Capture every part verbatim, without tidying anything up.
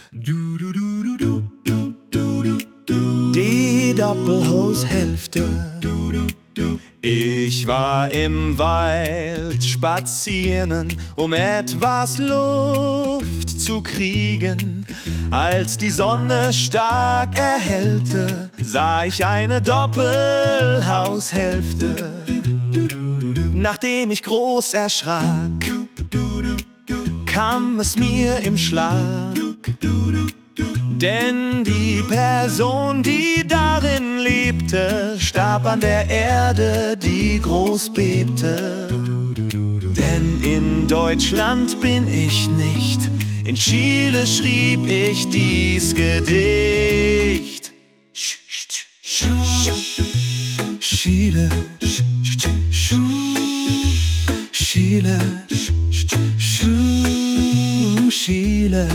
Die Doppelhaushälfte. Ich war im Wald spazieren, um etwas Luft zu kriegen. Als die Sonne stark erhellte, sah ich eine Doppelhaushälfte. Nachdem ich groß erschrak, kam es mir im Schlag. Denn die Person, die darin lebte, starb an der Erde, die groß bebte. Denn in Deutschland bin ich nicht, in Chile schrieb ich dies Gedicht. Chile, Chile, Chile,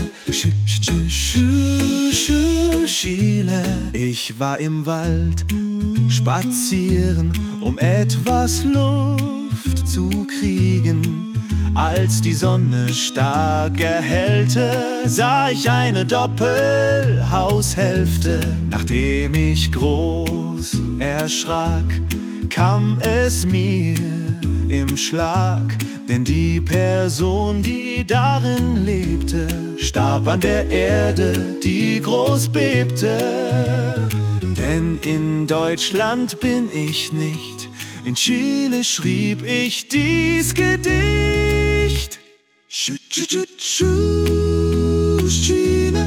Chile. Ich war im Wald spazieren, um etwas Luft zu kriegen. Als die Sonne stark erhellte, sah ich eine Doppelhaushälfte. Nachdem ich groß erschrak, kam es mir im Schlag. Denn die Person, die darin lebte, starb an der Erde, die groß bebte. Denn in Deutschland bin ich nicht, in Chile schrieb ich dies Gedicht. Chile,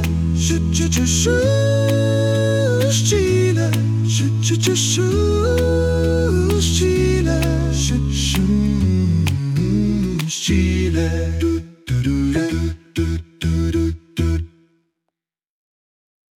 Chile, Chile, Chile.